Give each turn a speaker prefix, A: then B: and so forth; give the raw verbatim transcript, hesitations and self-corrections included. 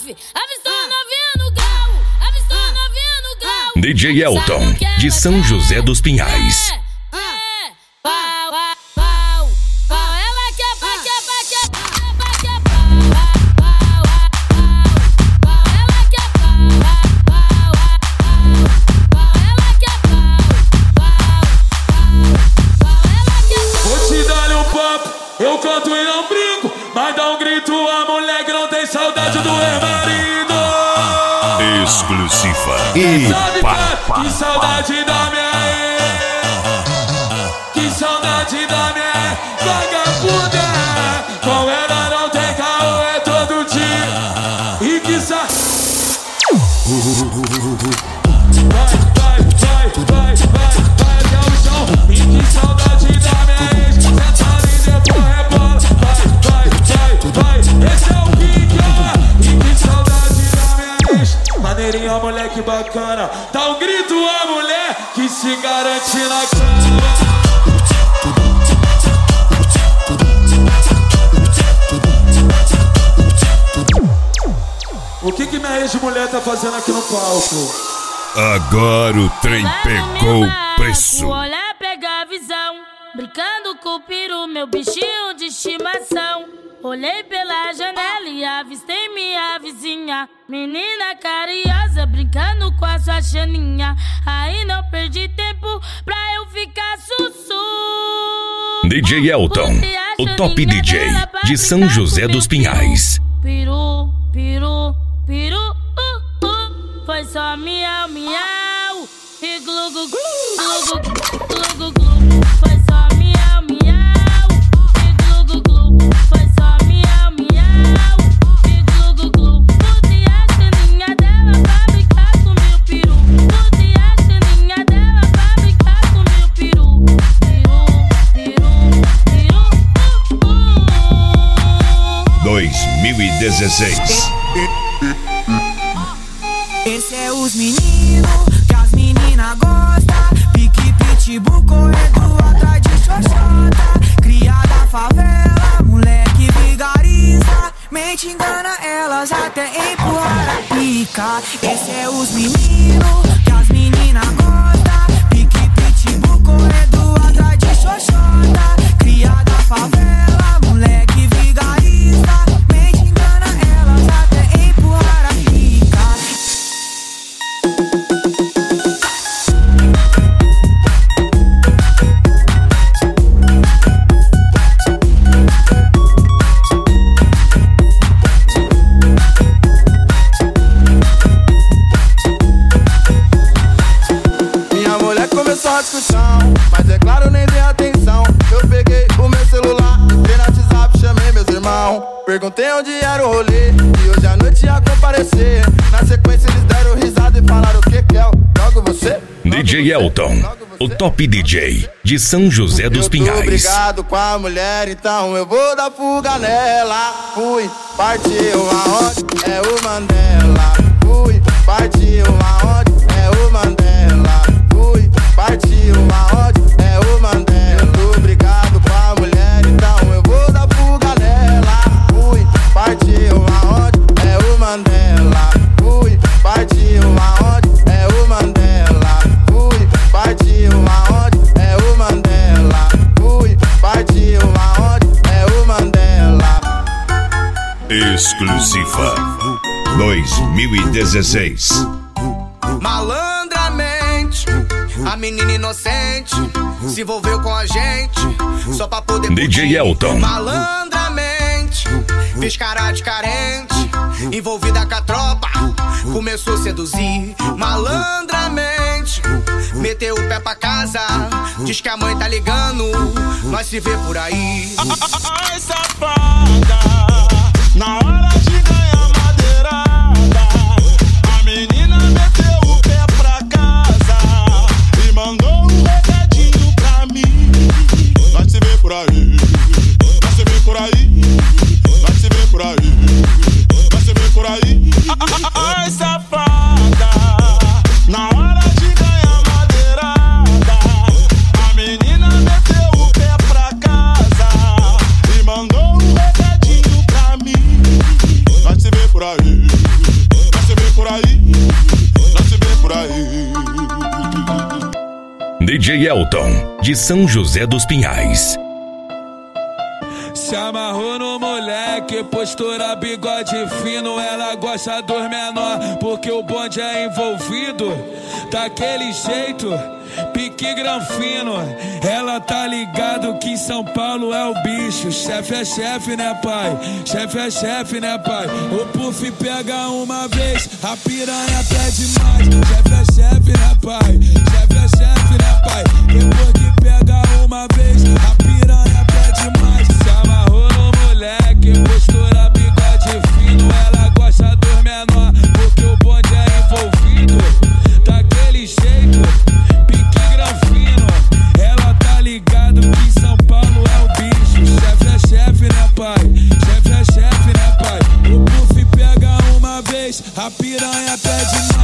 A: fi. Avistou novinha no grau, avistou novinha no grau.
B: D J Elton, de São José dos Pinhais.
C: Eu canto e não brinco, mas dá um grito, a mulher que não tem saudade do ex-marido.
B: Exclusiva.
C: E pá, que saudade da minha ex, que saudade da minha ex, vagabunda. Com ela não tem carro, é todo dia. E que sa... Vai, vai, vai, vai, vai, vai até o chão. E que saudade da minha ex, senta e depois rebola. Vai, vai, vai, vai, esse é o King, ó. E que saudade da minha ex, maneirinha, moleque bacana. Dá um grito a mulher que se garante na cama. O que que minha ex-mulher tá fazendo aqui no palco?
B: Agora o trem pegou o preço.
A: O olhar pega a visão, brincando com o peru, meu bichinho de estimação. Olhei pela janela e avistei minha vizinha, menina carinhosa, brincando com a sua chaninha. Aí não perdi tempo pra eu ficar sussu.
B: D J Elton, o top D J de São José dos Pinhais.
A: Peru, peru, peru, uh, uh. Foi só miau, miau e glu, glu, glu, glu, glu, glu, glu. Foi só miau, miau e glu, glu, glu. Foi só miau, miau e glu, glu, glu. Botei a chaninha dela pra brincar com meu peru. Botei a chaninha dela pra brincar com meu peru. Peru, peru, peru, uh, uh.
B: dois mil e dezesseis.
D: Esse é os meninos que as meninas gostam. Pique, pitbull, correndo atrás de xoxota. Criada favela, moleque vigarista. Mente engana elas até empurrar a pica. Esse é os meninos que as meninas gostam. Pique, pitbull, correndo atrás de xoxota. Criada favela, moleque vigarista. Mente engana elas até empurrar a pica.
E: Discussão, mas é claro, nem dei atenção. Eu peguei o meu celular, entrei no WhatsApp, chamei meus irmãos. Perguntei onde era o rolê, e hoje à noite ia comparecer. Na sequência eles deram risada e falaram: o que que é? Logo você?
B: D J Elton, o top D J de São José dos Pinhais.
E: Eu tô brigado com a mulher, então eu vou dar fuga nela. Fui, partiu aonde? É o Mandela. Fui, partiu aonde? É o Mandela. Fui, partiu aonde? É o Mandela. Eu tô brigado com a mulher, então eu vou dar fuga nela. Fui, partiu aonde? É o Mandela. Fui, partiu aonde? É o Mandela. Fui, partiu aonde? É o Mandela. Fui, partiu aonde? É o Mandela.
B: Exclusiva dois mil e dezesseis.
F: Malandramente, a menina inocente se envolveu com a gente só pra poder
B: D J Elton.
F: Malandramente, fez cara de carente, envolvida com a tropa, começou a seduzir. Malandramente, meteu o pé pra casa, diz que a mãe tá ligando, nós se vê por aí.
G: Ai, safada, na hora de ganhar madeirada, a menina meteu o pé pra casa e mandou um recadinho pra mim. Nós se vê por aí, nós se vê por aí, nós se vê por aí, nós se vê por aí. Ai, safada, na hora de ganhar madeirada, a menina meteu o pé pra casa e mandou
B: J Elton, de São José dos Pinhais.
C: Se amarrou no moleque, postura, bigode fino. Ela gosta dos menor, porque o bonde é envolvido. Daquele jeito, pique granfino. Ela tá ligado que em São Paulo é o bicho. Chefe é chefe, né pai? Chefe é chefe, né pai? O puff pega uma vez, a piranha pede mais. Chefe é chefe, né pai? Chefe é chefe, né pai? Depois que pega uma vez, a piranha pede mais. Se amarrou no moleque, postura, bigode fino. Ela gosta dos menor, porque o bonde é envolvido. Daquele jeito, pique granfino. Ela tá ligado que em São Paulo é o bicho. Chefe é chefe, né pai? Chefe é chefe, né pai? O puff pega uma vez, a piranha pede mais.